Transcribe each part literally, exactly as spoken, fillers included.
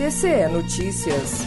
T C E Notícias.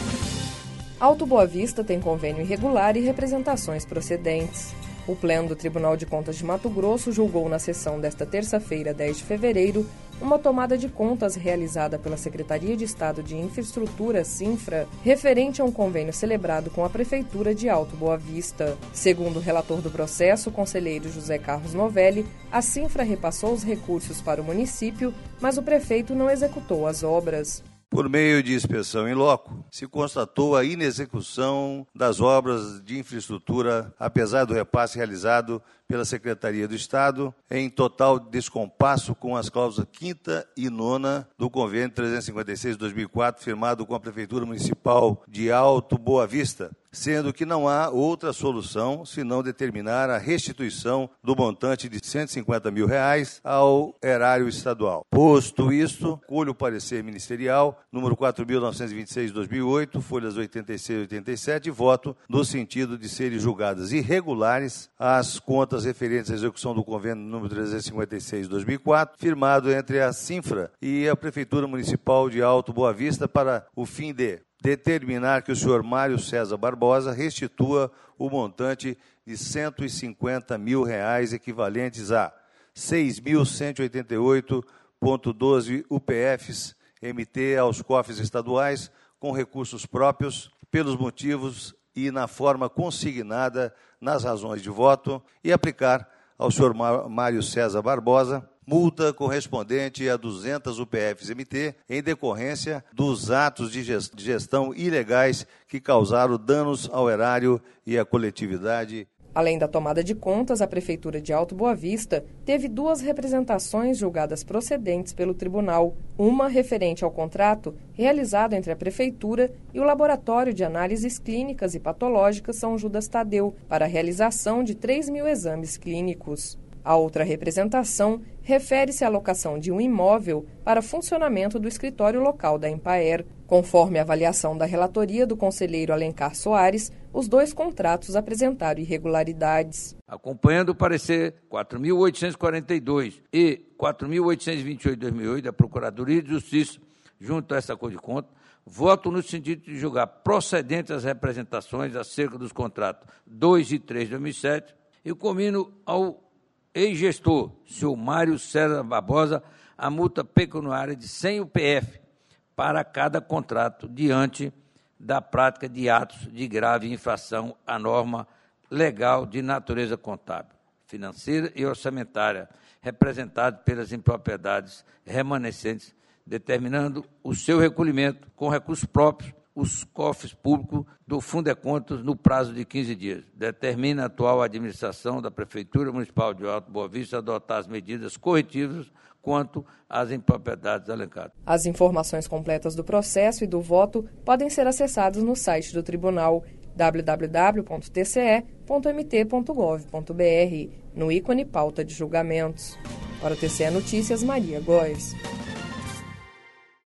Alto Boa Vista tem convênio irregular e representações procedentes. O Pleno do Tribunal de Contas de Mato Grosso julgou na sessão desta terça-feira, dez de fevereiro, uma tomada de contas realizada pela Secretaria de Estado de Infraestrutura, SINFRA, referente a um convênio celebrado com a Prefeitura de Alto Boa Vista. Segundo o relator do processo, o conselheiro José Carlos Novelli, a SINFRA repassou os recursos para o município, mas o prefeito não executou as obras. Por meio de inspeção em loco, se constatou a inexecução das obras de infraestrutura, apesar do repasse realizado pela Secretaria do Estado, em total descompasso com as cláusulas quinta e nona do Convênio trezentos e cinquenta e seis de dois mil e quatro, firmado com a Prefeitura Municipal de Alto Boa Vista, sendo que não há outra solução senão determinar a restituição do montante de cento e cinquenta mil reais ao erário estadual. Posto isto, colho o parecer ministerial, número quatro mil novecentos e vinte e seis de dois mil e oito, folhas oitenta e seis e oitenta e sete, e voto no sentido de serem julgadas irregulares as contas referentes à execução do convênio número trezentos e cinquenta e seis de dois mil e quatro, firmado entre a SINFRA e a Prefeitura Municipal de Alto Boa Vista para o fim de determinar que o senhor Mário César Barbosa restitua o montante de cento e cinquenta mil reais, equivalentes a seis mil cento e oitenta e oito vírgula doze U P Fs M T aos cofres estaduais, com recursos próprios, pelos motivos e na forma consignada nas razões de voto, e aplicar ao senhor Mário César Barbosa multa correspondente a duzentas U P Fs M T em decorrência dos atos de gestão ilegais que causaram danos ao erário e à coletividade. Além da tomada de contas, a Prefeitura de Alto Boa Vista teve duas representações julgadas procedentes pelo tribunal. Uma referente ao contrato realizado entre a Prefeitura e o Laboratório de Análises Clínicas e Patológicas São Judas Tadeu para a realização de três mil exames clínicos. A outra representação refere-se à locação de um imóvel para funcionamento do escritório local da Empaer. Conforme a avaliação da relatoria do conselheiro Alencar Soares, os dois contratos apresentaram irregularidades. Acompanhando o parecer quatro mil oitocentos e quarenta e dois e quatro mil oitocentos e vinte e oito de dois mil e oito da Procuradoria de Justiça, junto a esta Corte de Contas, voto no sentido de julgar procedentes as representações acerca dos contratos dois e três de dois mil e sete e comino ao ex-gestor, senhor Mário César Barbosa, a multa pecuniária de cem U P F para cada contrato diante da prática de atos de grave infração à norma legal de natureza contábil, financeira e orçamentária, representado pelas impropriedades remanescentes, determinando o seu recolhimento com recursos próprios, os cofres públicos do Fundo de Contas no prazo de quinze dias. Determina a atual administração da Prefeitura Municipal de Alto Boa Vista adotar as medidas corretivas quanto às impropriedades elencadas. As informações completas do processo e do voto podem ser acessadas no site do Tribunal w w w ponto t c e ponto m t ponto gov ponto b r, no ícone Pauta de Julgamentos. Para o T C E Notícias, Maria Góes.